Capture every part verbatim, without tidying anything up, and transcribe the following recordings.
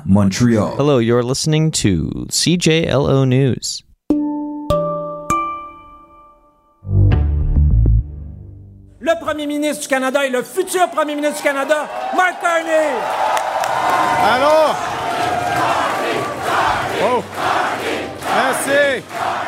Montreal. Hello, you're listening to C J L O News. Le Premier ministre du Canada et le futur Premier ministre du Canada, Mark Carney. Allô? Oh. Merci.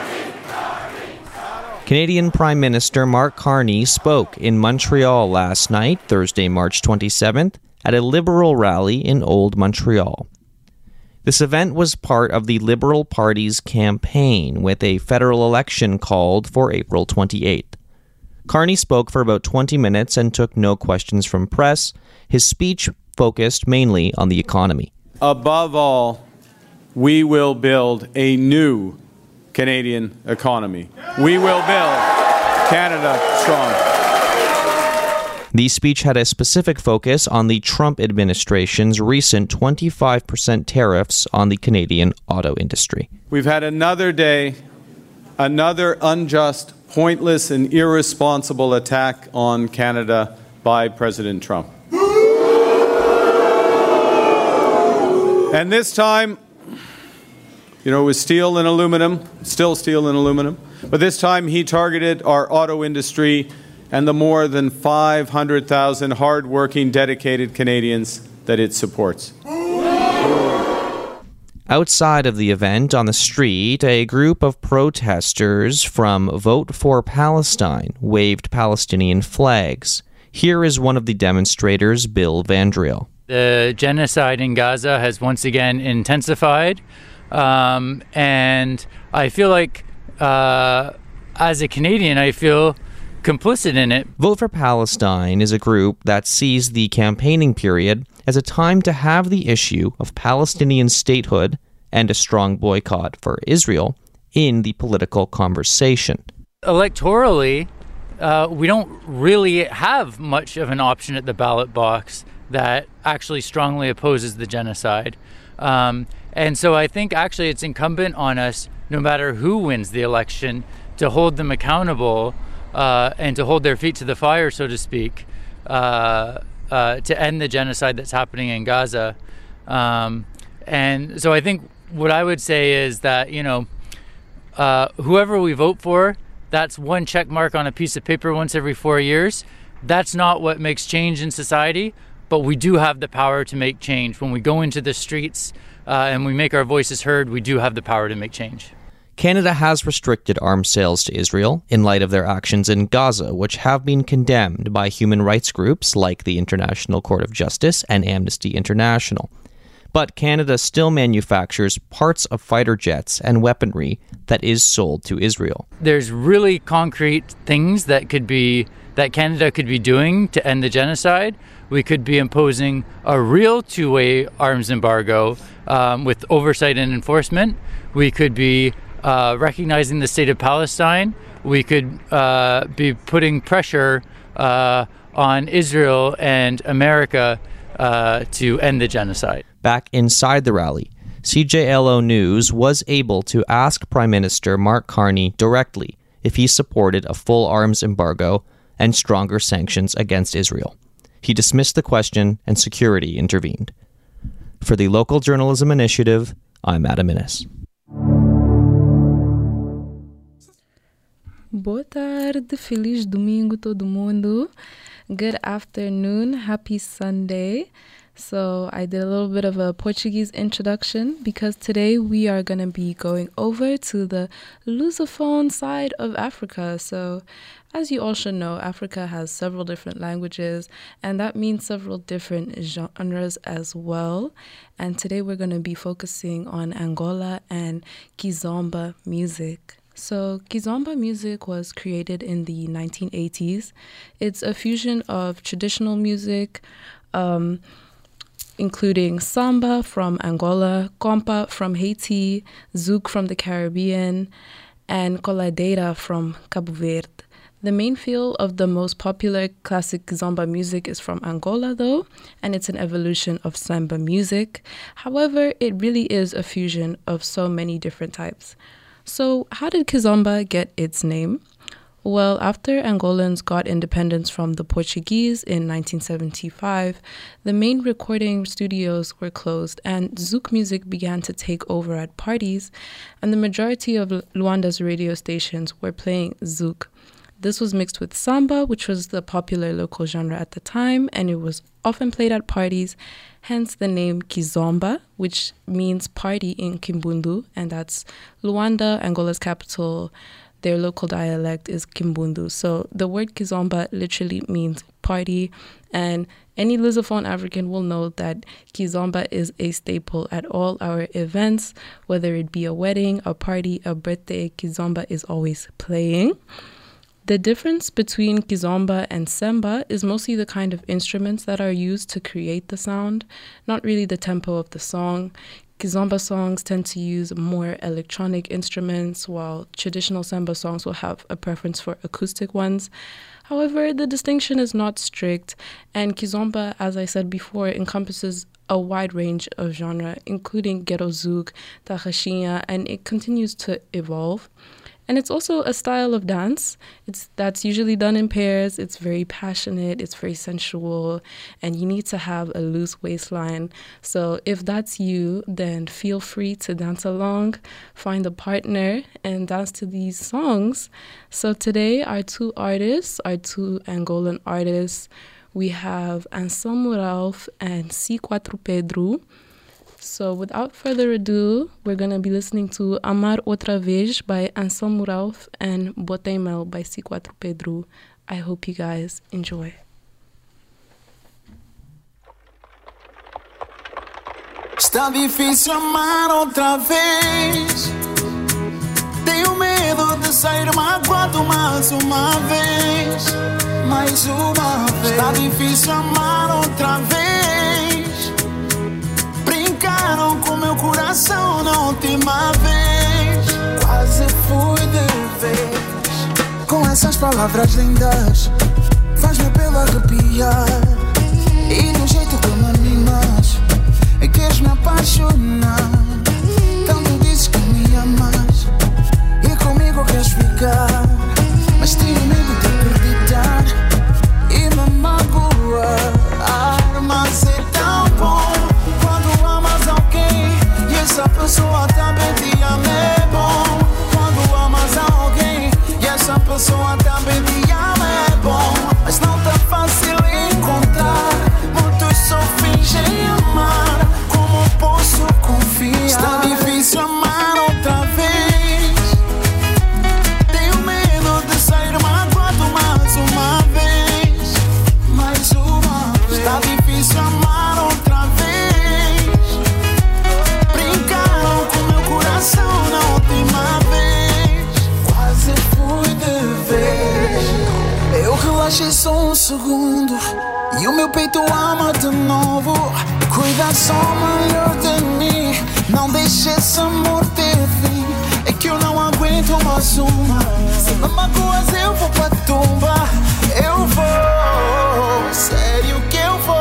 Canadian Prime Minister Mark Carney spoke in Montreal last night, Thursday, March twenty-seventh, at a Liberal rally in Old Montreal. This event was part of the Liberal Party's campaign, with a federal election called for April twenty-eighth. Carney spoke for about twenty minutes and took no questions from press. His speech focused mainly on the economy. Above all, we will build a new Canadian economy. We will build Canada strong. The speech had a specific focus on the Trump administration's recent twenty-five percent tariffs on the Canadian auto industry. We've had another day, another unjust, pointless, and irresponsible attack on Canada by President Trump. And this time, you know, it was steel and aluminum, still steel and aluminum, but this time he targeted our auto industry and the more than five hundred thousand hard-working, dedicated Canadians that it supports. Outside of the event, on the street, a group of protesters from Vote for Palestine waved Palestinian flags. Here is one of the demonstrators, Bill Vandriel. The genocide in Gaza has once again intensified. Um, and I feel like, uh, as a Canadian, I feel complicit in it. Vote for Palestine is a group that sees the campaigning period as a time to have the issue of Palestinian statehood and a strong boycott for Israel in the political conversation. Electorally, uh, we don't really have much of an option at the ballot box that actually strongly opposes the genocide. Um, And so I think actually it's incumbent on us, no matter who wins the election, to hold them accountable uh, and to hold their feet to the fire, so to speak, uh, uh, to end the genocide that's happening in Gaza. Um, and so I think what I would say is that, you know, uh, whoever we vote for, that's one check mark on a piece of paper once every four years. That's not what makes change in society, but we do have the power to make change. When we go into the streets, Uh, and we make our voices heard, we do have the power to make change. Canada has restricted arms sales to Israel in light of their actions in Gaza, which have been condemned by human rights groups like the International Court of Justice and Amnesty International. But Canada still manufactures parts of fighter jets and weaponry that is sold to Israel. There's really concrete things that could be that Canada could be doing to end the genocide. We could be imposing a real two-way arms embargo um, with oversight and enforcement. We could be uh, recognizing the state of Palestine. We could uh, be putting pressure uh, on Israel and America uh, to end the genocide. Back inside the rally, C J L O News was able to ask Prime Minister Mark Carney directly if he supported a full arms embargo and stronger sanctions against Israel. He dismissed the question and security intervened. For the Local Journalism Initiative, I'm Adam Innes. Boa tarde, feliz domingo todo mundo. Good afternoon, happy Sunday. So I did a little bit of a Portuguese introduction because today we are going to be going over to the Lusophone side of Africa. So as you all should know, Africa has several different languages, and that means several different genres as well. And today we're going to be focusing on Angola and Kizomba music. So Kizomba music was created in the nineteen eighties. It's a fusion of traditional music, um, including samba from Angola, compa from Haiti, zouk from the Caribbean, and coladeira from Cabo Verde. The main feel of the most popular classic Kizomba music is from Angola, though, and it's an evolution of samba music. However, it really is a fusion of so many different types. So how did Kizomba get its name? Well, after Angolans got independence from the Portuguese in nineteen seventy-five, the main recording studios were closed and Zouk music began to take over at parties, and the majority of Luanda's radio stations were playing Zouk. This was mixed with samba, which was the popular local genre at the time, and it was often played at parties, hence the name Kizomba, which means party in Kimbundu, and that's Luanda, Angola's capital. Their local dialect is Kimbundu. So the word Kizomba literally means party, and any Lusophone African will know that Kizomba is a staple at all our events, whether it be a wedding, a party, a birthday, Kizomba is always playing. The difference between Kizomba and Semba is mostly the kind of instruments that are used to create the sound, not really the tempo of the song. Kizomba songs tend to use more electronic instruments, while traditional Semba songs will have a preference for acoustic ones. However, the distinction is not strict, and Kizomba, as I said before, encompasses a wide range of genre, including Ghetto Zouk, Taxachinha, and it continues to evolve. And it's also a style of dance. It's that's usually done in pairs. It's very passionate. It's very sensual. And you need to have a loose waistline. So if that's you, then feel free to dance along, find a partner, and dance to these songs. So today, our two artists, our two Angolan artists, we have Anselmo Ralph and C four Pedro. So without further ado, we're going to be listening to Amar Outra Vez by Anselmo Ralph and Botei Mel by C four Pedro. I hope you guys enjoy. Está difícil amar outra vez. Tenho medo de sair magoado mais uma vez. Mais uma vez. Está difícil amar outra vez. Brincaram com meu coração na última vez. Quase fui de vez. Com essas palavras lindas, faz-me pelo arrepiar. E do jeito que me animas, queres me apaixonar. Tanto dizes que me amas e comigo queres ficar, mas tenho medo de acreditar e me magoar. Mas é tão bom quando amas alguém e essa pessoa também te ama. É bom quando amas alguém e essa pessoa também te ama. É bom, mas não tá fácil encontrar. Muitos só fingem amar. Como posso confiar? Está difícil amar outra vez. Tenho medo de sair magoado mais uma vez. Mais uma vez. Está difícil amar outra vez. Brincaram com meu coração na última vez. Quase fui de vez. Eu relaxei só um segundo e o meu peito ama de novo. Cuida só melhor de mim. Não deixe esse amor ter fim. É que eu não aguento mais uma. Se me magoas eu vou pra tumba. Eu vou, sério que eu vou.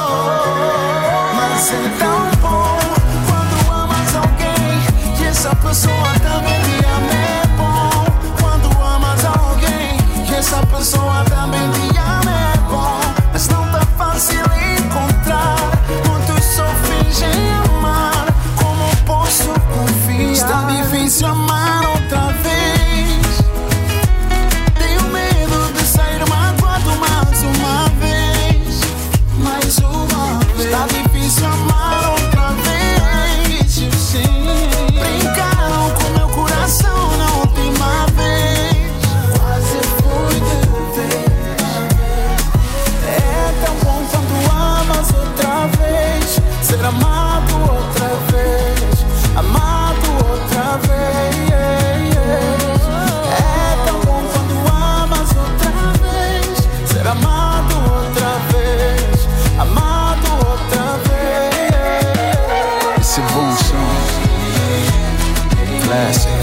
Mas é tão bom quando amas alguém e essa pessoa também te ama. É bom quando amas alguém e essa pessoa também te ama. É bom, mas não tá fácil encontrar. Muitos só fingem amar. Como posso confiar? Está difícil amar outra vez. Tenho medo de sair magoado mais uma vez. Mais uma vez. Está difícil amar outra vez. Sim. Brincaram com meu coração na última vez. Quase fui de vez. É tão bom quando amas outra vez. Ser amado outra vez. Amado outra vez. É tão bom quando amas outra vez. Ser amado outra vez. Amado outra vez. It's evolution. Classic.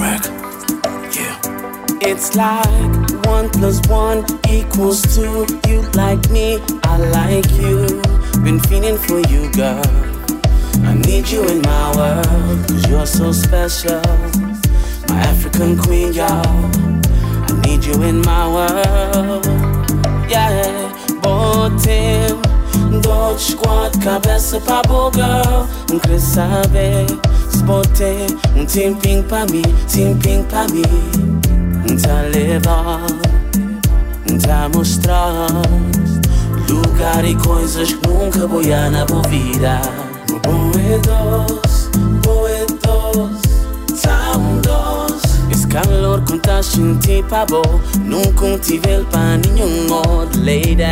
America. Yeah. It's like one plus one equals two. You like me, I like you. Been feeling for you, girl. I need you in my world, cause you're so special. My African queen, y'all. I need you in my world. Yeah, botem dor de quatro cabeça pra boa girl. Não quer saber se botei um tempinho pra mim, tempinho pra mim. Não tá levar, não tá mostrar lugar e coisas que nunca vou ir na boa vida. Boedos, boedos, tão doce. Esse calor que tá sentindo pra boa, nunca tive pra nenhum outro lady.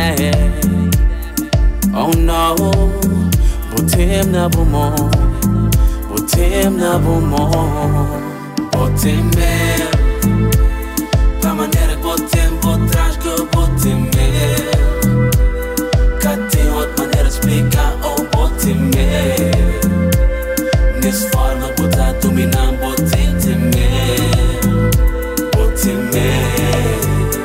Oh no, botem na bomon, botem na bomon, botem mesmo. Da maneira que botem, vou trás que eu botem mesmo. Cá tem outra maneira de explicar, oh botem mesmo. Nessa forma, botar dominando, botem mesmo, botem mesmo.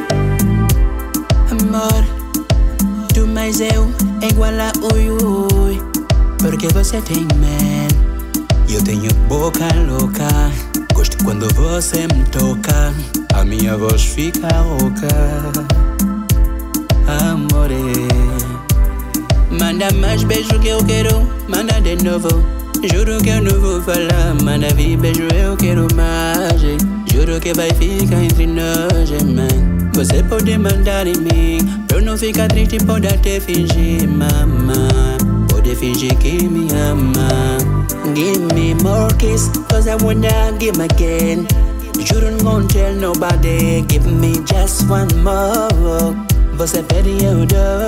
Amor, tu mais eu é igual a ui ui. Porque você tem man, eu tenho boca louca. Gosto quando você me toca, a minha voz fica rouca. Amore, manda mais beijo que eu quero, manda de novo. Juro que eu não vou falar, manda vir beijo, eu quero mais. Juro que vai ficar entre nós, man. Você pode mandar em mim, pra eu não ficar triste, pode até fingir, mamãe. Pode fingir que me ama. Give me more kiss, cause I wanna give again. You don't gonna tell nobody, give me just one more. Você pede eu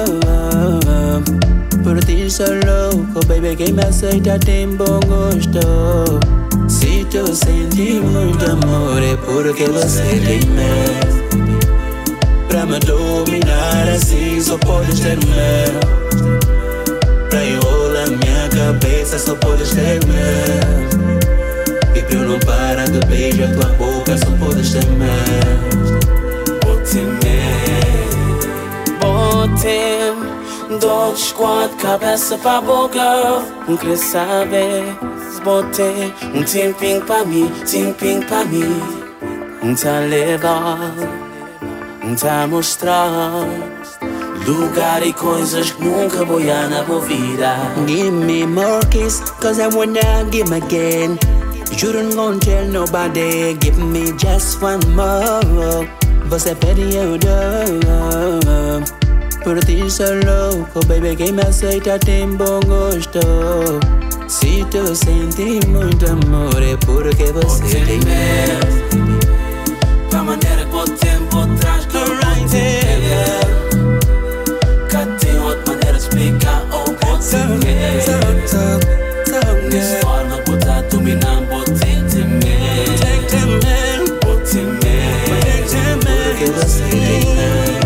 dou. Por ti sou louco, baby, quem me aceita tem bom gosto. Se tu sente muito amor é porque você tem medo. Pra me dominar assim só podes ter medo. Pra enrolar minha cabeça só podes ter medo. E pra eu não parar de beijar tua boca só podes ter medo. Botem medo, botem dor de quatro cabeça pra boa girl. Não quer saber se botei um tempinho pra mim, tempinho pra mim. Não tá levar, não tá mostrar lugar e coisas que nunca vou ir na boa vida. Give me more kiss, cause I wanna give again. You don't gonna tell nobody, give me just one more. Você pede eu dou. Por ti sou louco, baby, quem me aceita tem bom gosto. Se tu sente muito amor é porque você tem medo. Da maneira que botem, vou trás que eu botem. Cá tem outra maneira de explicar, oh botem mesmo. Nessa forma, botar dominando, botem mesmo, botem mesmo. Porque você tem medo.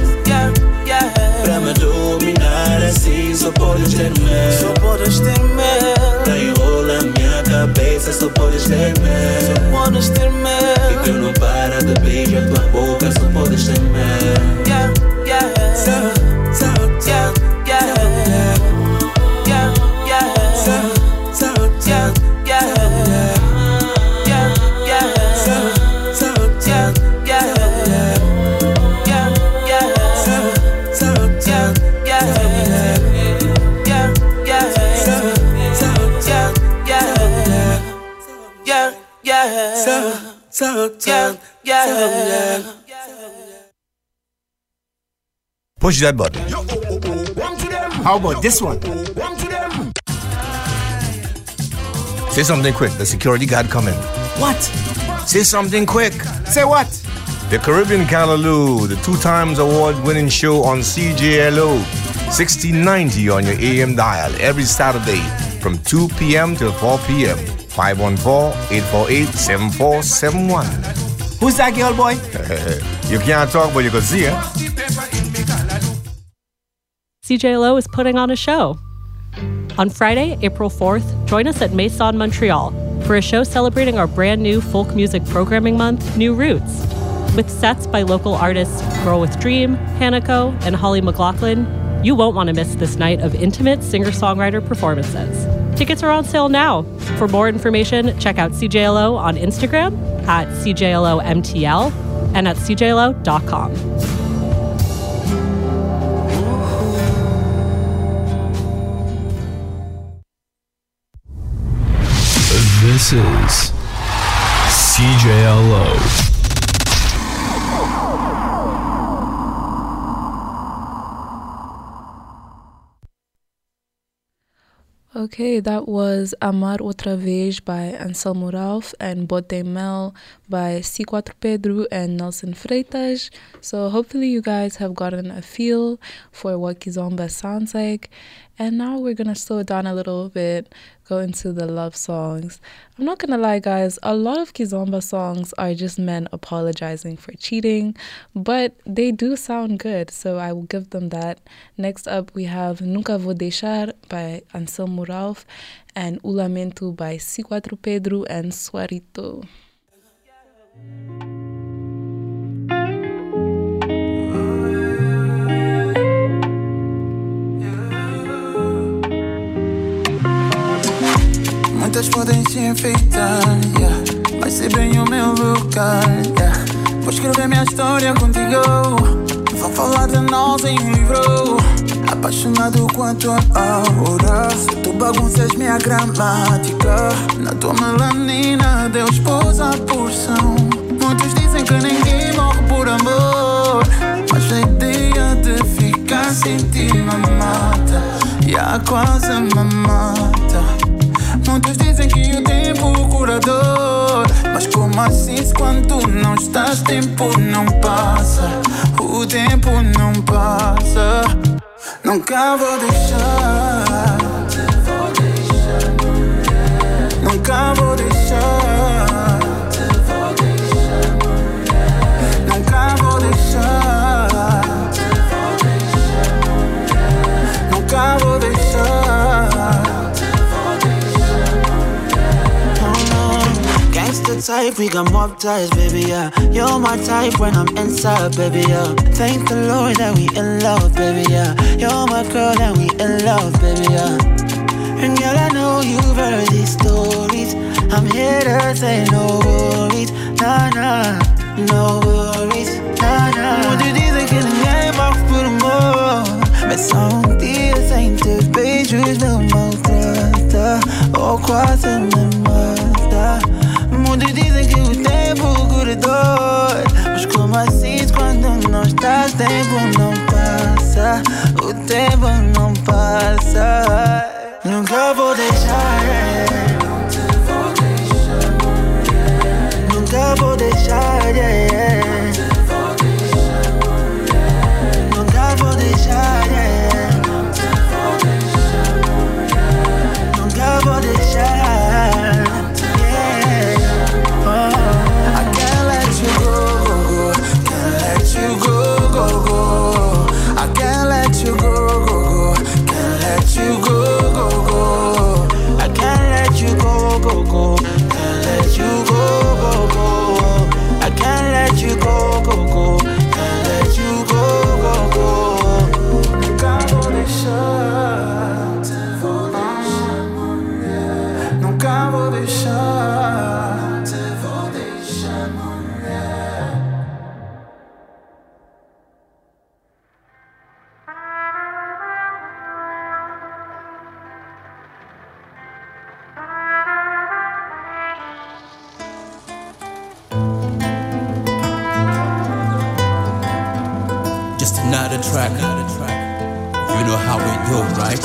Pra me dominar assim só podes ter medo. Só podes ter medo. Pra enrolar minha cabeça só podes ter medo. Só podes ter medo. E pra eu não parar de beijar tua boca só podes ter medo. Yeah, yeah. So, so, yeah, yeah. Yeah, yeah. So, so, yeah, yeah. Yeah, yeah. So, so, yeah, yeah. Yeah, yeah. So, so, yeah, yeah. Yeah, yeah. So, so, yeah, yeah. Yeah, yeah. So, so, yeah, yeah. Push that button. How about this one? Say something quick. The security guard coming. What? Say something quick. Say what? The Caribbean Callaloo, the two times award-winning show on C J L O, sixteen ninety on your A M dial every Saturday from two p.m. till four p.m. five one four, eight four eight, seven four seven one. Who's that girl, boy? You can't talk, but you can see her. C J L O is putting on a show. On Friday, April fourth, join us at Maison Montreal for a show celebrating our brand new folk music programming month, New Roots. With sets by local artists Girl with Dream, Hanako, and Holly McLaughlin, you won't want to miss this night of intimate singer-songwriter performances. Tickets are on sale now. For more information, check out C J L O on Instagram at C J L O M T L and at C J L O dot com. This is C J L O. Okay, that was Amar Outra Vez by Anselmo Ralph and Bote Mel by C four Pedro and Nelson Freitas. So hopefully you guys have gotten a feel for what Kizomba sounds like. And now we're going to slow it down a little bit, go into the love songs. I'm not going to lie, guys, a lot of Kizomba songs are just men apologizing for cheating, but they do sound good, so I will give them that. Next up, we have Nunca Vou Deixar by Anselmo Ralph and O Lamento by C four Pedro and Suarito. Muitas podem se enfeitar, yeah. Vai ser bem o meu lugar, yeah. Vou escrever minha história contigo. Vou falar de nós em um livro. Apaixonado quanto a aura. Se tu bagunças minha gramática, na tua melanina Deus pôs a porção. Muitos dizem que ninguém morre por amor, mas a ideia de ficar sem ti me mata, yeah, quase me mata. Muitos dizem que o tempo é curador, mas como assim se quando não estás tempo não passa, o tempo não passa. Nunca vou deixar, te vou deixar morrer. Nunca vou deixar, te vou deixar morrer. Nunca vou deixar, te vou deixar morrer. Nunca vou deixar. The type, we got mob ties, baby, yeah. You're my type when I'm inside, baby, yeah. Thank the Lord that we in love, baby, yeah. You're my girl and we in love, baby, yeah. And girl, I know you've heard these stories. I'm here to say no worries, nah, nah. No worries, nah, nah. Muitos dizem que ninguém morre por amor, mas só um dia sem teus beijos não maltrata, ou quase me mata. Muitos dizem que o tempo é curador, mas como assim quando não estás, tempo não passa, o tempo não passa. Nunca vou deixar, não te vou deixar morrer. Nunca vou deixar, yeah. Não te vou deixar morrer. Nunca vou deixar, yeah. Não te vou deixar morrer. Nunca vou deixar. Another track, another track. You know how we do, right?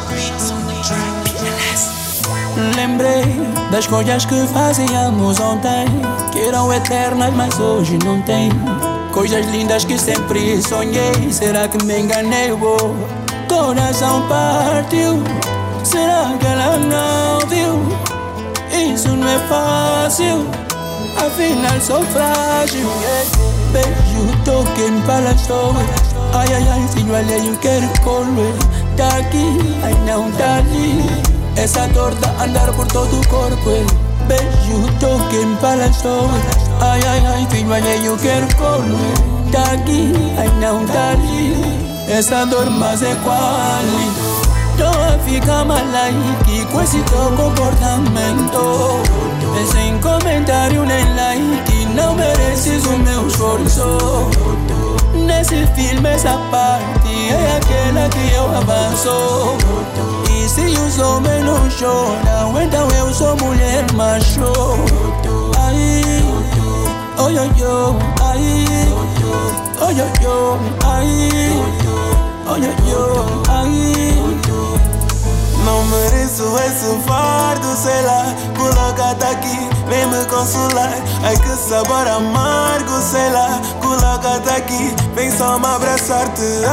Lembrei das coisas que fazíamos ontem, que eram eternas, mas hoje não tem. Coisas lindas que sempre sonhei. Será que me enganei? O coração partiu. Será que ela não viu? Isso não é fácil, afinal sou frágil. Beijo, toque, me fala sobre. Ai, ai, ai, se não olha eu quero correr. Tá aqui, ai não tá ali. Essa dor tá andar por todo o corpo. beijo, toque para as horas. Ai, ai, ai, filho, olha, eu quero corno. Tá aqui, ai não tá ali. Essa dor mas é quali. Tô a ficar malaique com esse teu comportamento. E sem comentário nem like, não mereces o meu esforço. Nesse filme essa parte é aquela que eu avanço. E se os homens não choram, então eu sou mulher macho. Ai, oi, oi, oi, ai, oi, oi, oi, ai, oi, oi, oi, ai. Não mereço esse fardo, sei lá. Coloca-te aqui, vem me consolar. Ai que sabor amargo, sei lá. Coloca-te aqui, vem só me abraçar. Te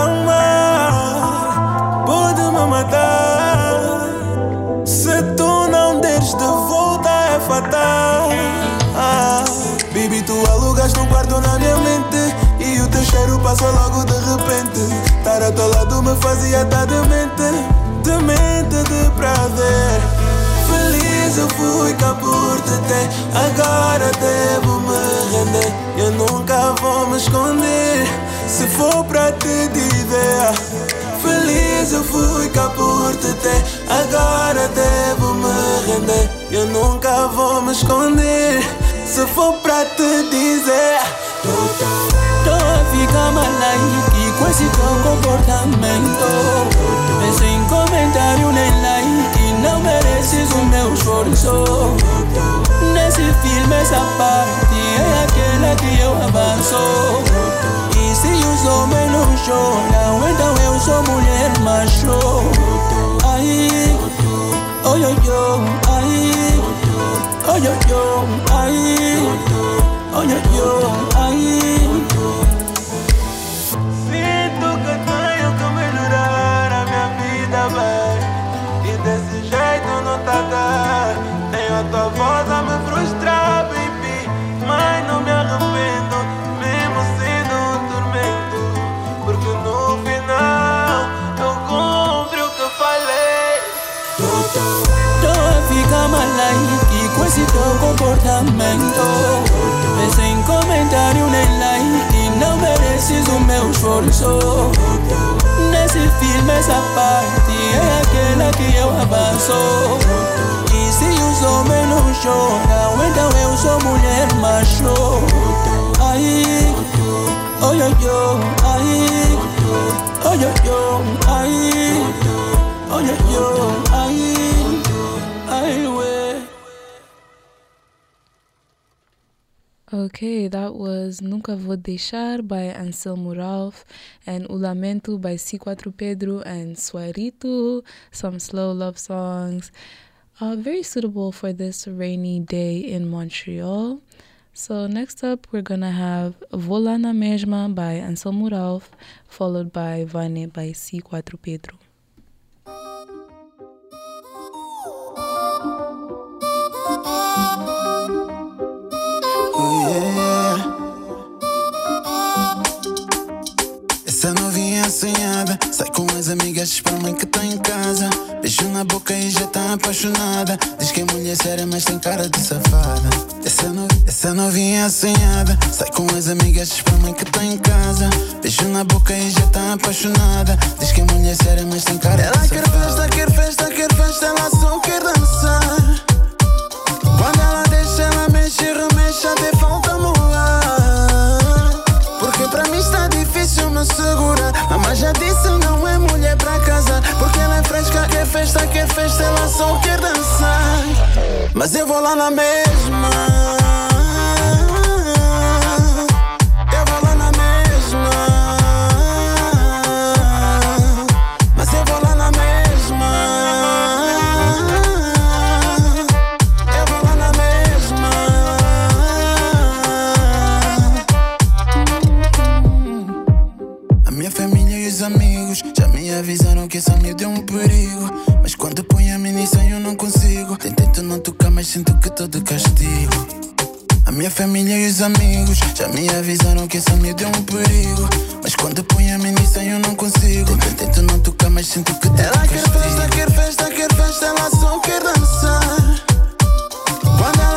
amar pode me matar. Se tu não deres de volta é fatal. ah, Baby, tu alugas num quarto na minha mente. E o teu cheiro passou logo de repente. Estar ao teu lado me fazia estar demente. Demente de prazer. Feliz eu fui cá por te ter. Agora devo me render. Eu nunca vou me esconder. Se for pra te dizer. Feliz eu fui cá por te ter. Agora devo me render. Eu nunca vou me esconder. Se for pra te dizer. Tô a ficar malaique com esse teu comportamento. E sem comentário nem like, não mereces o meu esforço. Nesse filme essa parte é aquela que eu avanço. E se os homens não choram, então eu sou mulher macho. Ai, oi, oi, oi, ai, oi, oi, oi, ai, oi, oi, oi, ai. Sinto que tenho que melhorar a minha vida, bem. E desse jeito não tá dando. Tenho a tua voz a me frustrar, baby. Mas não me arrependo, mesmo sendo um tormento. Porque no final eu cumpro o que falei. Tô a ficar malaique com esse teu comportamento. E sem comentário nem like, não mereces o meu esforço. Nesse filme essa parte é aquela que eu avanço. E se os homens não choram, então eu sou mulher macho. Ai, oi, oi, oi, ai, oi, oi, oi, ai, oi, oi, oi, ai, ai, ué. Okay, that was Nunca Vou Deixar by Anselmo Ralph and O Lamento by C four Pedro and Suarito, some slow love songs. Uh, very suitable for this rainy day in Montreal. So next up, we're gonna have Vou Lá na Mesma by Anselmo Ralph, followed by Vane by C four Pedro. Essa novinha assanhada sai com as amigas, espera a mãe que tá em casa. Beijo na boca e já tá apaixonada. Diz que é mulher séria, mas tem cara de safada. Essa, no... Essa novinha assanhada sai com as amigas, espera a mãe que tá em casa. Beijo na boca e já tá apaixonada. Diz que é mulher séria, mas tem cara ela de safada. Ela quer festa, quer festa, quer festa, ela só quer dançar. Quando ela deixa, ela mexe, remexe, até falta moar. Porque pra mim está difícil me segurar. Mamãe já disse não é mulher pra casar. Porque ela é fresca, quer festa, quer festa, ela só quer dançar. Mas eu vou lá na mesma. Eu vou lá na mesma. Mas eu vou lá na mesma. Eu vou lá na mesma. A minha família e os amigos já me avisaram que essa miúda é um perigo. Mas quando põe a mim nisso eu não consigo. Tento não tocar, mas sinto que tô de castigo. A minha família e os amigos já me avisaram que essa miúda é um perigo. Mas quando põe a mim nisso eu não consigo. Tento não tocar, mas sinto que tô ela de castigo. Ela quer festa, quer festa, quer festa, ela só quer dançar. Quando ela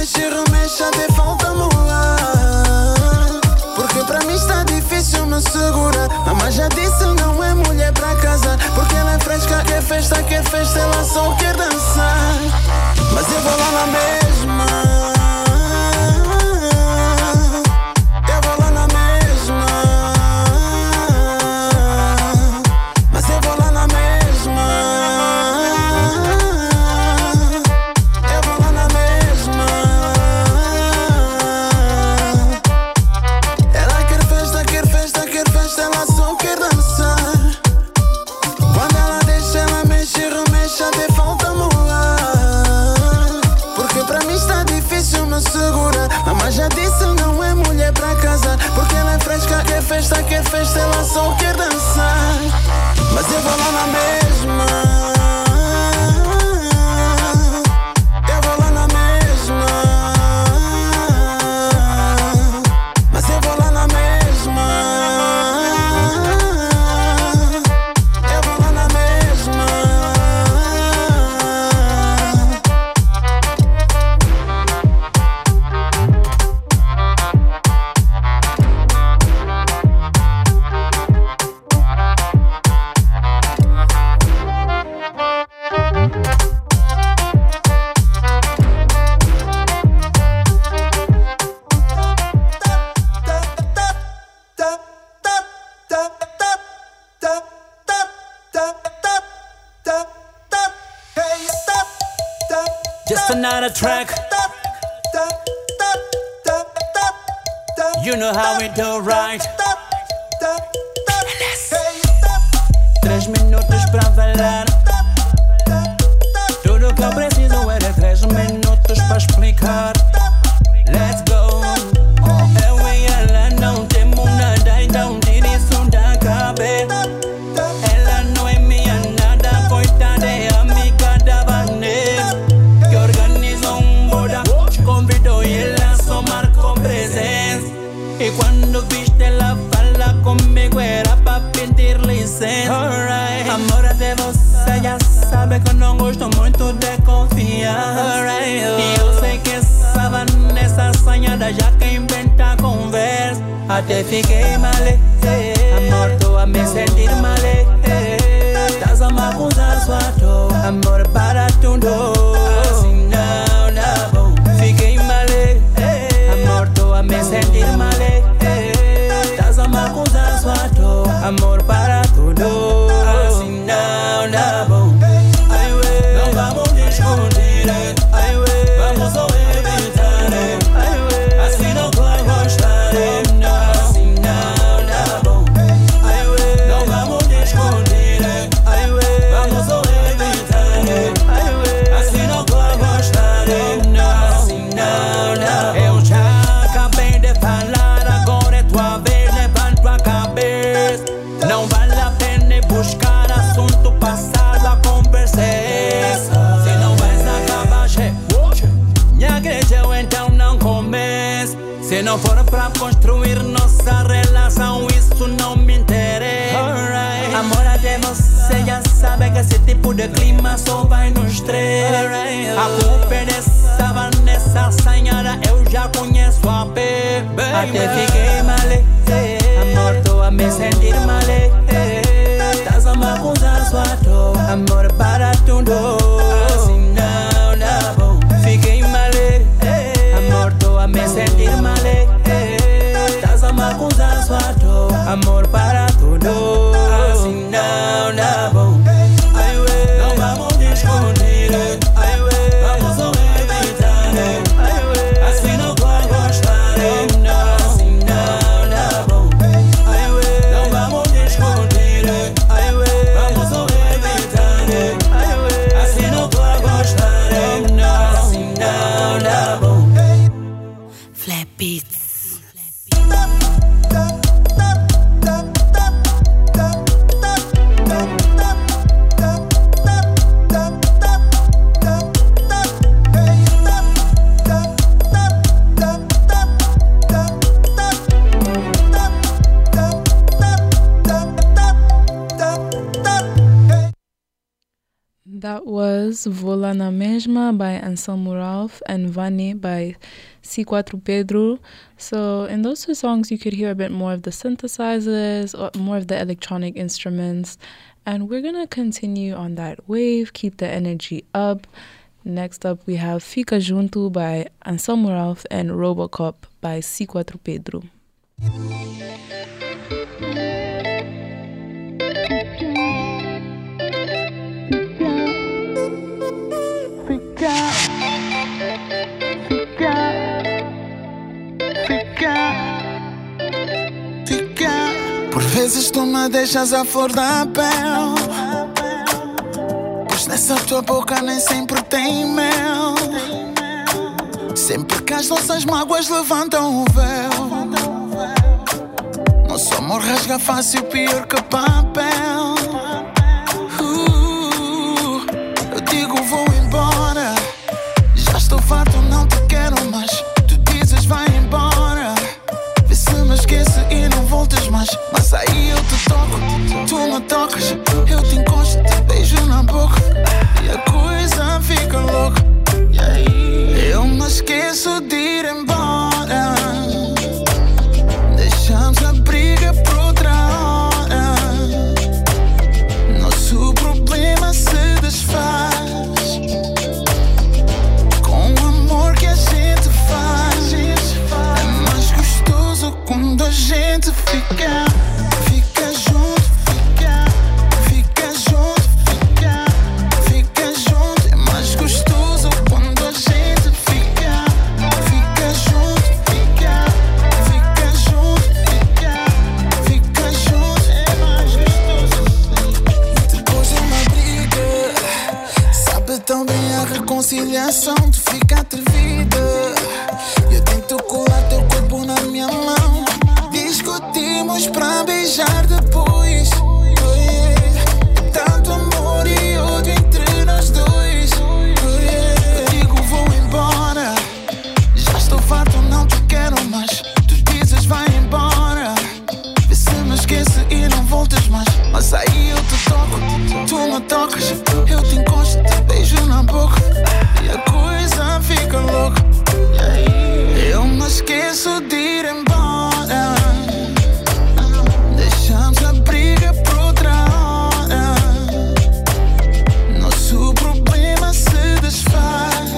mexe e remexe até falta-me o ar. Porque pra mim está difícil me segurar. Mamãe já disse não é mulher pra casar. Porque ela é fresca, quer festa, quer festa, ela só quer dançar. Mas eu vou lá na mesma. Festa, quer festa, ela só quer dançar. Mas eu vou lá na mesma. Eu vou lá na mesma. Mas eu vou lá na mesma. Eu vou lá na mesma. Just another track. You know how we do, right? Três minutos pra falar. Tudo que eu preciso é de três minutos pra explicar. Let's go. Eu e ela não temos nada, então tira isso da cabeça. Ela não é minha nada, coitada, é amiga da Vanessa. Que organizou um boda, convidou e ela só marcou presença. E quando viste ela fala comigo era pra pedir licença. Alright. Amor, até você já sabe que eu não gosto muito de confiança. Alright. E eu sei que estava nessa assanhada já que inventa conversa. Até fiquei mal, amor, tô a me sentir mal. Estás a me acusar sua dor, amor, para tudo. Assim não dá bom. Fiquei mal, amor, tô a me sentir mal. Estás a me acusar sua dor, amor, para tudo. Assim não dá bom. Ai, ué, não vamos discutir. Ai, ué, vamos só evitar. Ai, ué, assim não vai gostar. Assim não dá bom. Ai, ué, não vamos discutir. Ai, ué, vamos só evitar. Ai, ué, assim não vai gostar. Assim não dá bom. Eu já acabei de falar, agora é tua vez, levanta a cabeça. Não vale a pena buscar assunto passado, a conversa é essa. Se não vais acabar, me agrediu, então não comece. Se não for pra construir nossa relação, isso não me interessa. Alright. Amor, até você já sabe que esse tipo de clima só vai nos três. Alright. A culpa é dessa Vanessa assanhada, eu já conheço a pé. Até fiquei mal, amor, tô a me sentir mal. Estás a me acusar sua dor, amor, para tudo. Assim não dá bom. Fiquei mal, amor, tô a me sentir mal. Estás a me acusar sua dor, amor, para tudo. Assim não dá bom. Ai, ué, não vamos discutir. Ai, ué, vamos só evitar. Ai, ué, assim não vai gostar. Assim não dá bom. Ai, ué, não vamos discutir. Ai, ué, vamos só evitar. Ai, ué, assim não vai gostar. Assim não dá bom. Flat Beats. That was Vola na Mesma by Anselmo Ralph and Vane by C four Pedro. So in those two songs, you could hear a bit more of the synthesizers, or more of the electronic instruments. And we're going to continue on that wave, keep the energy up. Next up, we have Fica Junto by Anselmo Ralph and Robocop by C four Pedro. Por vezes tu me deixas a flor da pele, pois nessa tua boca nem sempre tem mel. Sempre que as nossas mágoas levantam o véu, nosso amor rasga fácil, pior que papel. uh, Eu digo vou embora, já estou farto, não te quero mais. Tu dizes vai embora, vê se me esquece e não voltas mais. Mas aí eu te toco, tu me tocas, eu te encosto, te beijo na boca e a coisa fica louca. E aí eu me esqueço de ir embora, deixamos a briga por outra hora. Nosso problema se desfaz com o amor que a gente faz. É mais gostoso quando a gente fica. Fica junto, fica, fica junto, fica, fica junto. É mais gostoso quando a gente fica. Fica junto, fica, fica junto, fica, fica junto. É mais gostoso. Depois de uma briga, sabe tão bem a reconciliação. Tu fica atrevida, eu tento colar teu corpo na minha mão. Discutimos pra beijar depois. Oh, yeah. Tanto amor e ódio entre nós dois. Oh, yeah. Eu digo vou embora, já estou farto, não te quero mais. Tu dizes vai embora, vê se me esquece e não voltas mais. Mas aí eu te toco, tu me tocas, eu te encosto, te beijo na boca e a coisa fica louca. E aí eu me esqueço de ir embora, deixamos a briga por outra hora. Nosso problema se desfaz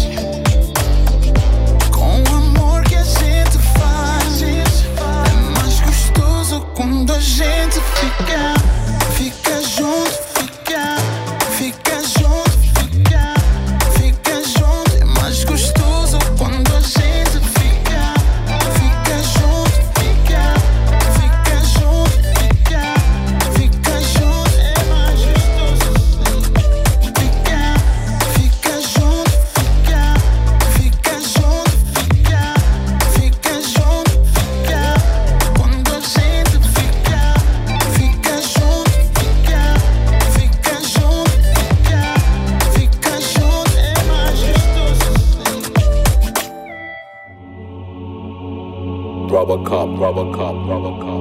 com o amor que a gente faz. É mais gostoso quando a gente fica. Fica junto, fica, fica junto, fica, fica junto. É mais gostoso quando a gente fica. Fica junto, fica, fica junto, fica, fica junto. É mais gostoso. Fica, fica junto, fica, fica junto, fica, fica junto, fica. Quando a gente fica. Fica junto, fica, fica junto, fica, fica junto. É mais gostoso. Robocop, Robocop, Robocop.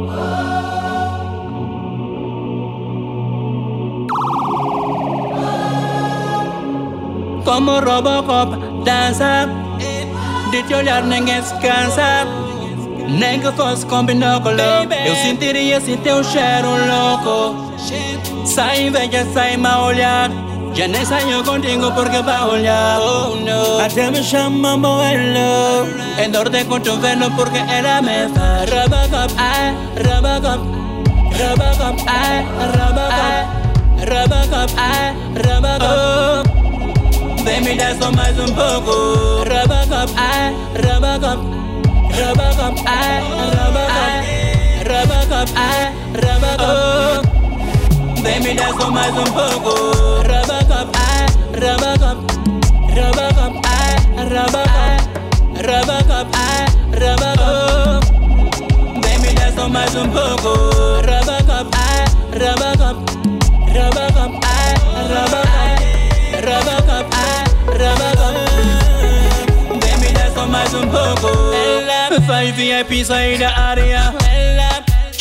Como Robocop dança, de te olhar ninguém se cansa. Nem que fosse com binóculo, eu sentiria esse teu cheiro louco. Sai inveja, sai mal olhar, já nem saio contigo porque vai olhar. Oh no, até me chama moelo, é dor de cotovelo porque ela me faz. Robocop, ai, Robocop, Robocop, ai, Robocop, Robocop, ai, Robocop. Vem me dar só mais um pouco. Robocop, ai, Robocop, Robocop, ai, Robocop, Robocop, ai, Robocop. Vem me dar só mais um pouco. Robocop, ai, Robocop, Robocop, ai, Robocop, Robocop, ai, Robocop. Vem me dar só mais um pouco. Robocop, ai, Robocop, Robocop, ai, Robocop, Robocop, ai, Robocop. Vem me dar só mais um pouco. Ela me faz V I P sair da área. Ela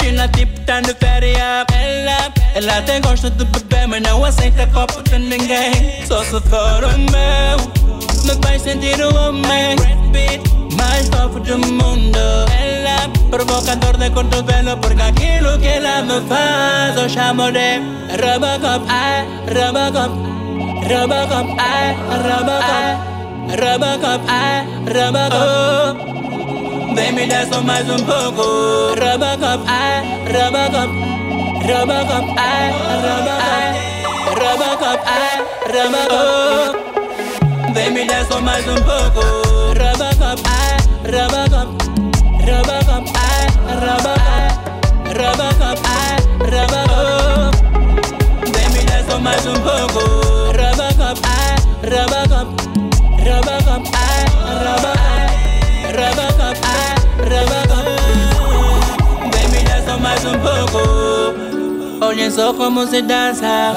mochila tipo tá de férias. Ela, ela até gosta de beber, mas não aceita copo de ninguém. Só se for o meu, me faz sentir o homem. Brad Pitt, mais top do mundo. Ela, provocador de cotovelo, porque aquilo que ela me faz eu chamo de Robocop, ai, Robocop, Robocop, ai, Robocop, Robocop, ai, Robocop. Vem me dar só mais um pouco. Robocop, ai, Robocop, Robocop, ai, Robocop, Robocop, ai, Robocop. Vem me dar só mais um pouco. Robocop, ai, Robocop, Robocop, ai, Robocop, Robocop, ai, Robocop. Vem me dar só mais um pouco. Robocop, ai, Robocop, Robocop, ai, Robocop, Robocop, ai, Robocop. Vem me dar só mais um pouco. Olhem só como se dança.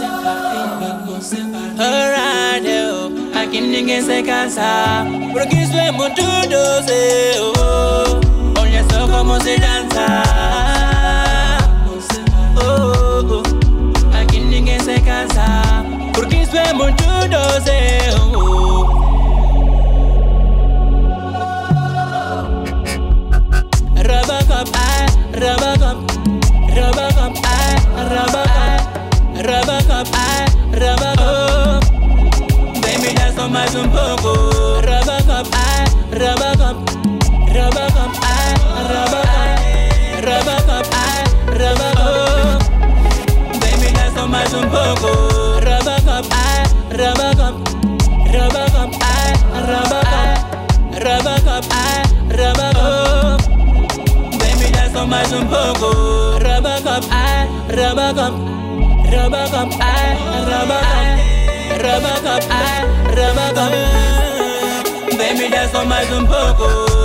Alright, eu, aqui ninguém se cansa, porque isso é muito doce. Oh, olha só como se dança. Oh, oh, aqui ninguém se cansa, porque isso é muito doce. Oh. Robocop, ai, Robocop, Robocop, ai, Robocop, Robocop, ai, Robocop. Vem me dar só mais um pouco. Robocop, ai, Robocop, Robocop, ai, Robocop, Robocop, ai, Robocop. Vem me dar só mais um pouco. Robocop, ai, Robocop, Robocop, ai, Robocop, Robocop, ai, Robocop. Vem me dar só mais um pouco. Robocop, ai, Robocop, Robocop, ai, Robocop, Robocop, ai, Robocop. Vem me dar só mais um pouco.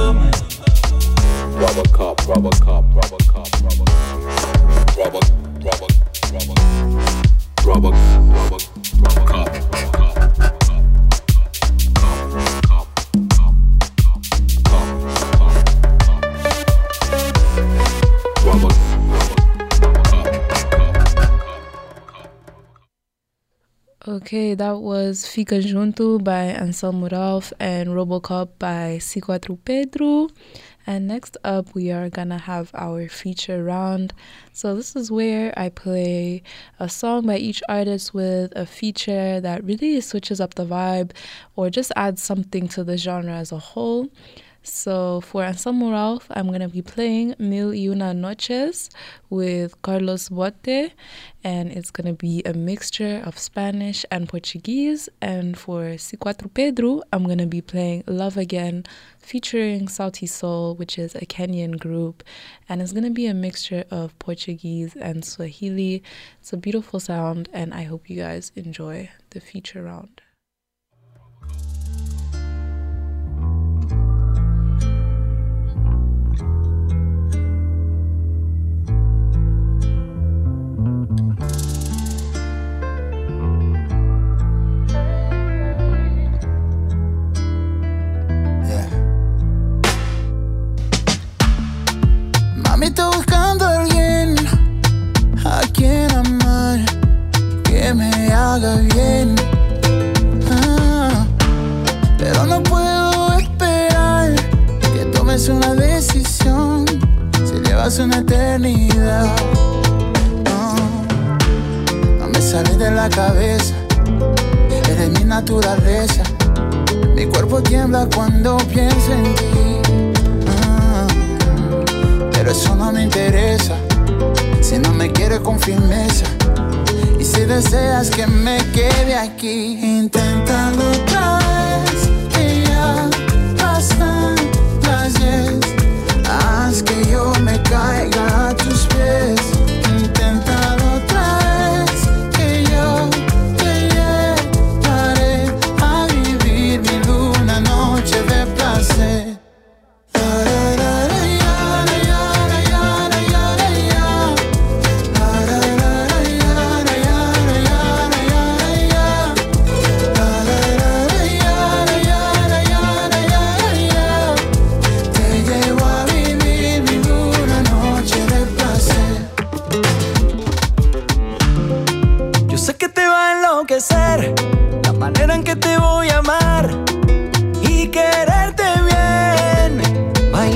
Robocop, Robocop, Robocop, Robocop, Robocop, Robocop, Robocop, Robocop, Robocop, Okay, that was Fica Junto by Anselmo Ralph and Robocop by C four Pedro. And next up, we are gonna have our feature round. So this is where I play a song by each artist with a feature that really switches up the vibe or just adds something to the genre as a whole. So for Anselmo Ralph, I'm going to be playing Mil y Una Noches with Carlos Bote, and it's going to be a mixture of Spanish and Portuguese. And for C four Pedro, I'm going to be playing Love Again featuring Salty Soul, which is a Kenyan group, and it's going to be a mixture of Portuguese and Swahili. It's a beautiful sound, and I hope you guys enjoy the feature round. Mami, estoy buscando a alguien a quien amar, que me haga bien. Ah, pero no puedo esperar que tomes una decisión si llevas una eternidad. No, no me sale de la cabeza, eres mi naturaleza. Mi cuerpo tiembla cuando pienso en ti. Pero eso no me interesa, si no me quieres con firmeza. Y si deseas que me quede aquí, inténtalo otra vez, que ya bastan las diez. Haz que yo me caiga a tus pies. Inténtalo otra vez, que yo te llevaré a vivir mil una noche de placer.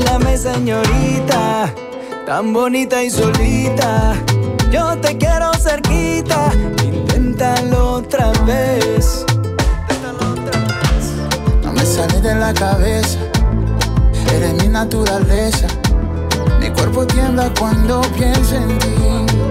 Mírame señorita, tan bonita y solita. Yo te quiero cerquita, inténtalo otra vez. Inténtalo otra vez. No me sale de la cabeza, eres mi naturaleza. Mi cuerpo tiembla cuando pienso en ti.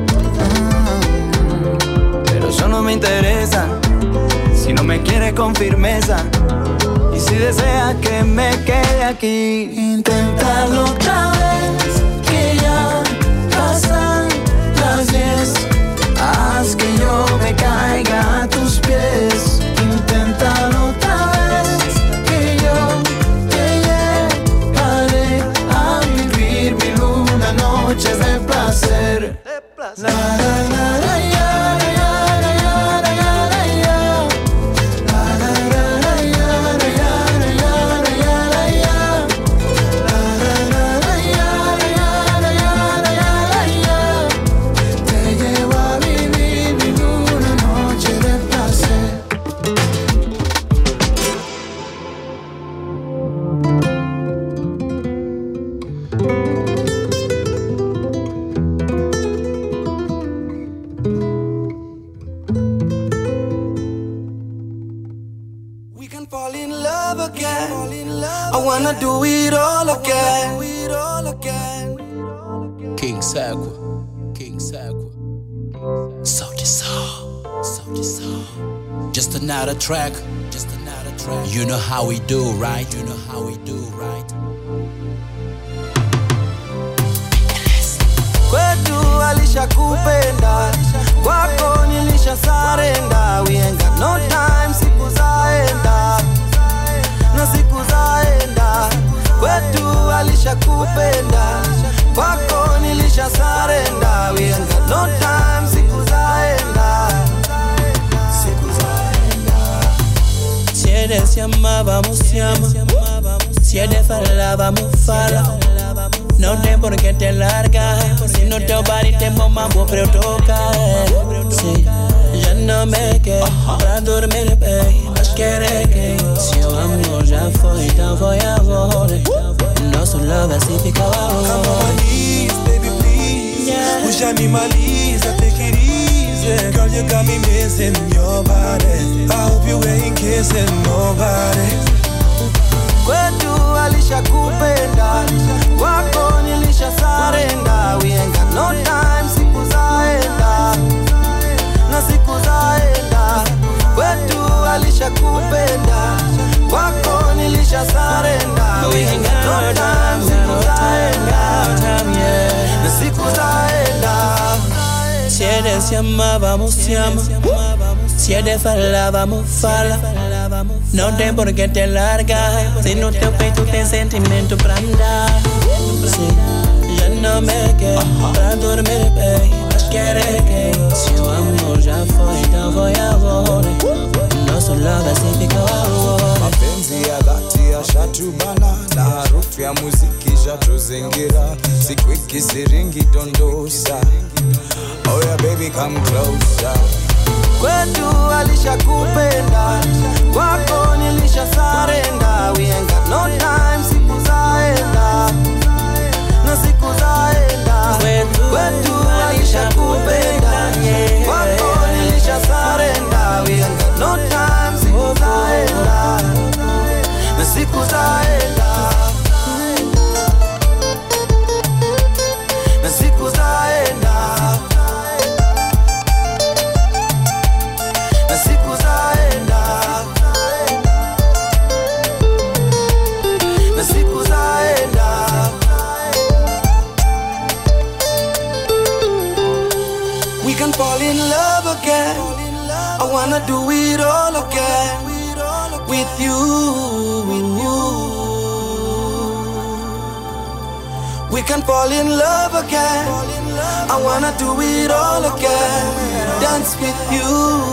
Pero eso no me interesa, si no me quieres con firmeza. Y si deseas que me quede aquí, inténtalo otra vez, que ya pasan las diez. Haz que yo me caiga a tus pies. Inténtalo otra vez, que yo te llevaré a vivir mil una noches de placer. La, la, la, la, ya. Do it all again. King Sakwa, King Sakwa. Salty Soul, Salty Soul. Just another track, just another track. You know how we do, right? You know how we do, right? Kwetu alisha kupenda, kwako nilisha sarenda. We ain't got no time, siku zaenda, na siku zaenda. Kwetu alisha kupenda, kwako nilisha sarenda. We ain't got no time, siku zaenda, siku zaenda. Si eres llama, vamos llama. Si eres fala, vamos fala. No tem por qué te larga. Si no te bari te mama vou pra eu tocar. Sí, já não me quer pra dormir bem, mas querer que seu amor já foi, então foi agora. Nosso love assim fica agora. Come on my knees, baby please. Yeah. Push animaliza, take it easy. Girl you got me missing your body. I hope you ain't kissing nobody. Kwetu alisha kupenda, kwako nilisha sarenda. We ain't got no time, siku zaenda, na siku zaenda. Kwetu alisha kupenda, kwako nilisha sarenda. We ain't got no time, siku zaenda, na siku zaenda. Si eres llama, vamos llama. Si eres fala, vamos fala. Não tem por que te largar. Se no teu peito tem sentimento pra andar. Sim, já não me quer pra dormir bem, mas querer que seu amor já foi, então foi agora. Nosso love assim fica agora. Mapenzi ya dhati yashatubana na harufu ya muziki jatuzingira. Siku ikisiringi dondosa. Oh yeah baby come closer. Kwetu alisha kupenda, kwako nilisha sarenda. We ain't got no time, siku zaenda, na siku zaenda. Kwetu alisha kupenda, kwako nilisha sarenda. We ain't got no time, siku zaenda, na siku zaenda, na siku zaenda. Fall in love again. I wanna do it all again with you. We can fall in love again. I wanna do it all again. Dance with you.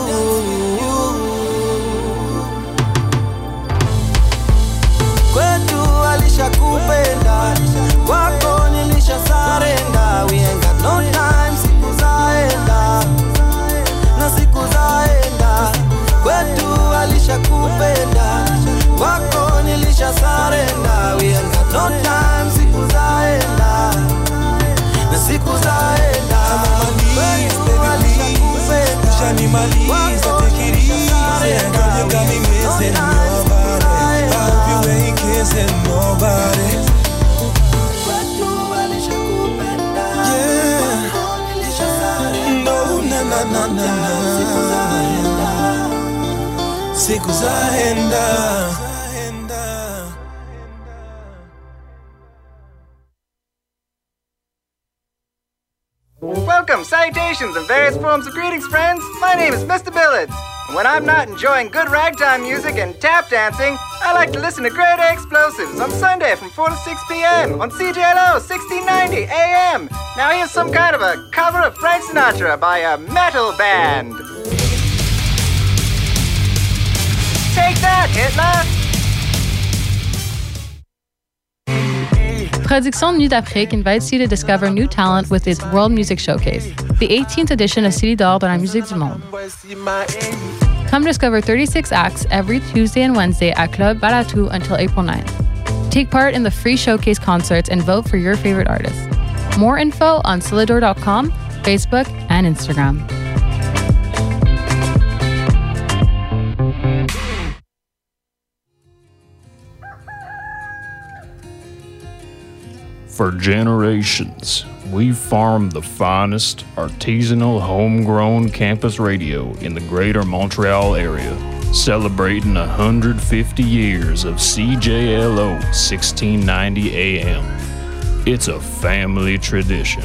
Kwetu alisha kupenda, kwako nilisha sarenda. We ain't got no time, siku zaenda, na siku zaenda. Kwetu alisha kupenda, kwako nilisha sarenda. We ain't got no time, siku Siku zaenda. Welcome, salutations, and various forms of greetings, friends. My name is Mister Billets. And when I'm not enjoying good ragtime music and tap dancing, I like to listen to Grade A Explosives on Sunday from four to six p.m. on C J L O sixteen ninety A M. Now here's some kind of a cover of Frank Sinatra by a metal band. Take that, Hitler! Production Nuit d'Afrique invites you to discover new talent with its World Music Showcase, the eighteenth edition of City d'Or dans la musique du monde. Come discover thirty-six acts every Tuesday and Wednesday at Club Balatou until April ninth. Take part in the free showcase concerts and vote for your favorite artists. More info on Silidor dot com, Facebook, and Instagram. For generations, we've farmed the finest artisanal homegrown campus radio in the greater Montreal area, celebrating one hundred fifty years of C J L O sixteen ninety A M. It's a family tradition.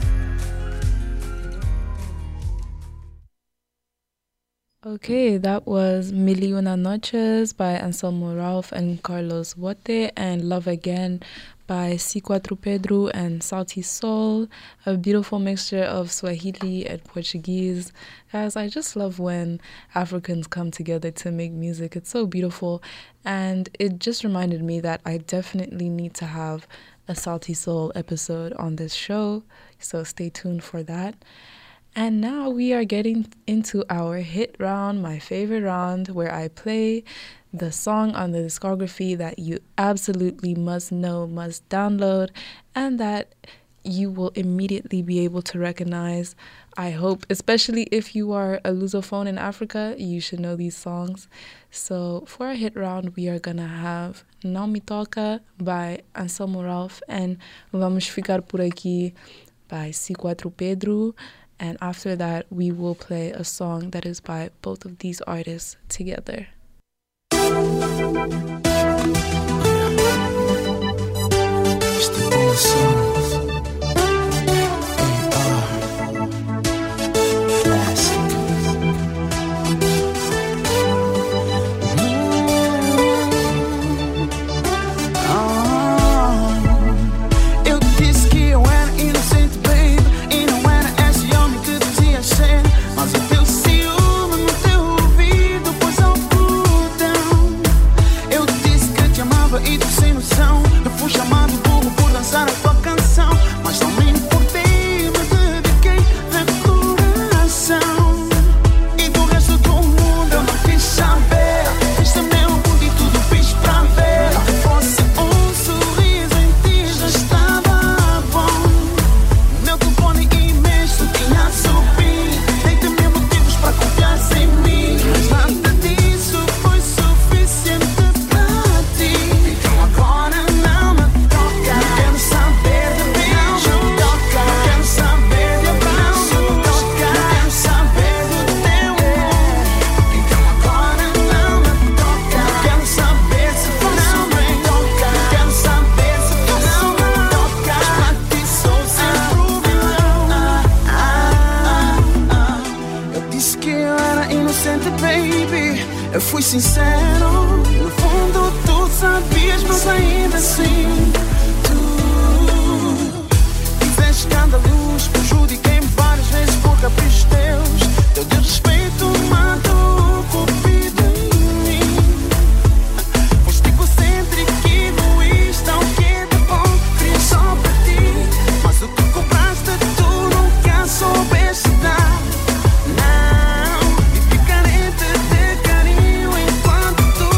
Okay, that was Mil y Una Noches by Anselmo Ralph and Carlos Bote, and Love Again by C Quatro Pedro and Salty Soul, a beautiful mixture of Swahili and Portuguese. Guys, I just love when Africans come together to make music. It's so beautiful, and it just reminded me that I definitely need to have a Salty Soul episode on this show, so stay tuned for that. And now we are getting into our hit round, my favorite round, where I play the song on the discography that you absolutely must know, must download, and that you will immediately be able to recognize. I hope, especially if you are a Lusophone in Africa, you should know these songs. So for our hit round, we are going to have Não Me Toca by Anselmo Ralph and Vamos Ficar Por Aqui by C Quatro Pedro. And after that, we will play a song that is by both of these artists together. Eu fui sincero, no fundo tu sabias, mas ainda assim tu fizeste escândalos, prejudiquei-me várias vezes por caprichos teus. Teu desrespeito matou o cupido em mim. Foste egocêntrico e egoísta, o que é de bom queria só para ti, mas o que cobraste tu nunca soubeste dar. Não, vivi carente de carinho enquanto tu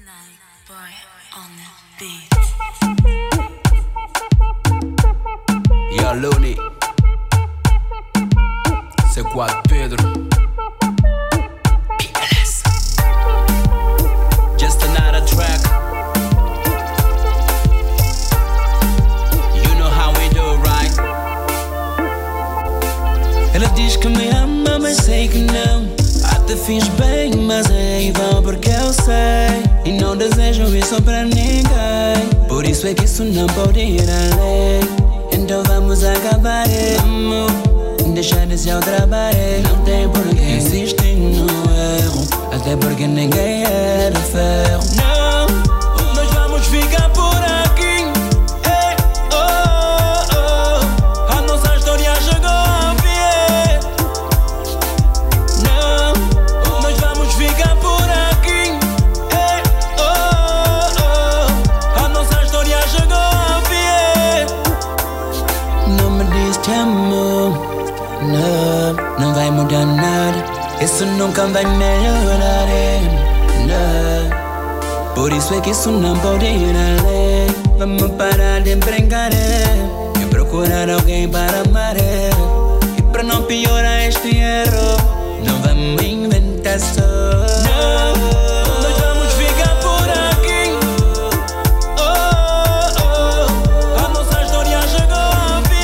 Yo, Looney. C'est quoi, Pedro? Just another track. You know how we do, right? Ela diz que me ama, mas sei que não. Até fiz bem, mas é em vão porque eu sei. E não desejo isso pra ninguém. Por isso é que isso não pode ir além. Então vamos acabar, vamos deixar esse ao trabalho. Não tem por que insistir no erro, até porque ninguém é de ferro. Não, nós vamos ficar por aqui. Ei, oh, oh. A nossa história chegou ao fim. Não, nós vamos ficar por aqui. Ei, oh, oh. A nossa história chegou ao fim. Não me diz te amo. Não, não vai mudar nada. Isso nunca vai melhorar. Não, por isso é que isso não pode ir além. Vamos parar de brincar e procurar alguém para amar. E para não piorar este erro, não vamos inventar só. Não, nós vamos ficar por aqui. Oh, oh, a nossa história chegou ao fim.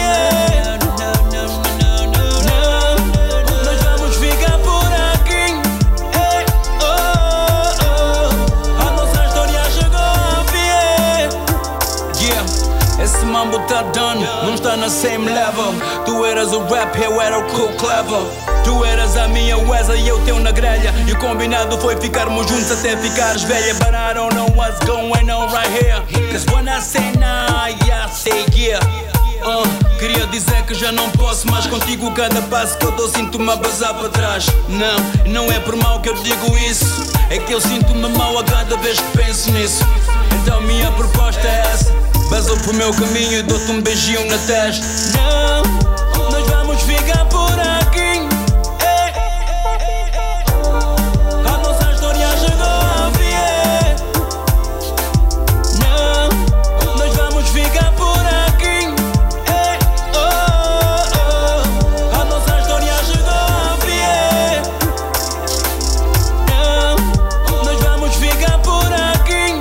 Mambo tá done, não está na same level. Tu eras o rap, eu era o cool clever. Tu eras a minha Wesley e eu teu na grelha. E o combinado foi ficarmos juntos até ficares velha. But I don't know what's going on right here. Cause when I say nah, yeah, I say yeah. Uh, queria dizer que já não posso mais contigo. Cada passo que eu dou sinto-me a basar para trás. Não, não é por mal que eu digo isso. É que eu sinto-me mal a cada vez que penso nisso. Então minha proposta é essa. Basou pro meu caminho e dou-te um beijinho na testa. Não, nós vamos ficar por aqui. Ei, a nossa história chegou ao fim. Não, nós vamos ficar por aqui. Ei, oh, oh, a nossa história chegou ao fim. Não, nós vamos ficar por aqui.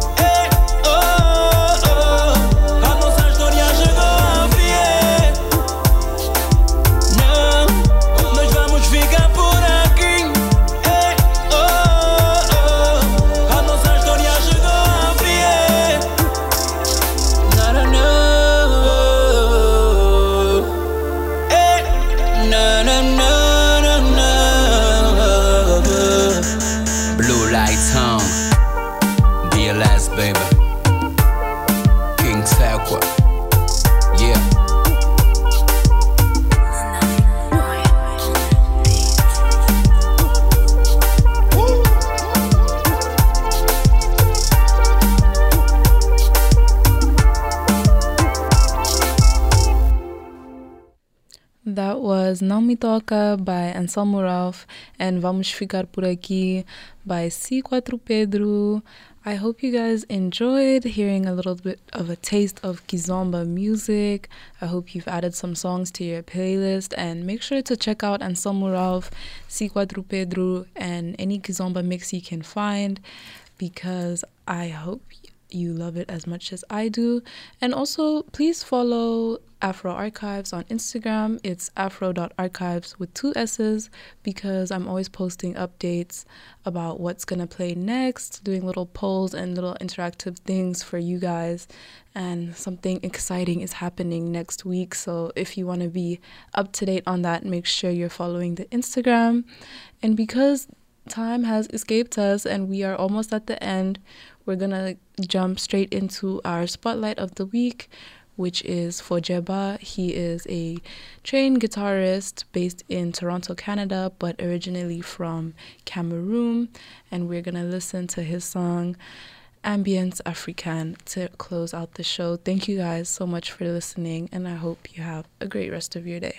That was Não Me Toca by Anselmo Ralph and Vamos Ficar Por Aqui by C four Pedro. I hope you guys enjoyed hearing a little bit of a taste of Kizomba music. I hope you've added some songs to your playlist, and make sure to check out Anselmo Ralph, C four Pedro, and any Kizomba mix you can find, because I hope you love it as much as I do. And also, please follow Afro Archives on Instagram. It's afro dot archives with two S's, because I'm always posting updates about what's going to play next, doing little polls and little interactive things for you guys. And something exciting is happening next week. So if you want to be up to date on that, make sure you're following the Instagram. And because time has escaped us and we are almost at the end, we're going to jump straight into our spotlight of the week, which is for Jeba. He is a trained guitarist based in Toronto, Canada, but originally from Cameroon. And we're going to listen to his song, Ambience Africaine, to close out the show. Thank you guys so much for listening, and I hope you have a great rest of your day.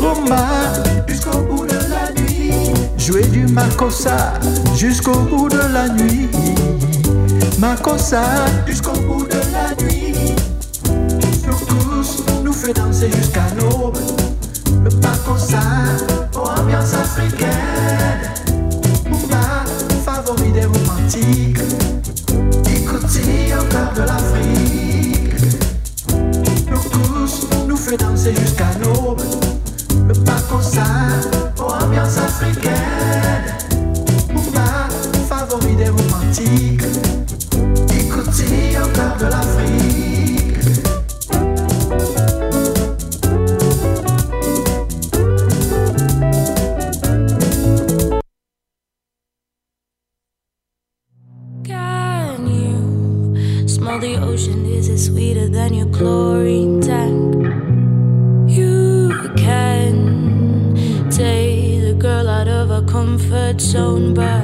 rumba jusqu'au bout de la nuit. Jouer du makossa jusqu'au bout de la nuit. Makossa jusqu'au bout de la nuit. Nos tous nous fait danser jusqu'à l'aube. Le makossa, oh ambiance africaine. Rumba, favori des romantiques. Écoutez au cœur de l'Afrique. Nos tous nous fait danser jusqu'à l'aube. Le makossa, oh ambiance africaine. Rumba, favori des romantiques. Écoutez au cœur de l'Afrique. Can you smell the ocean? Is it sweeter than your chlorine tank? You can take the girl out of her comfort zone, but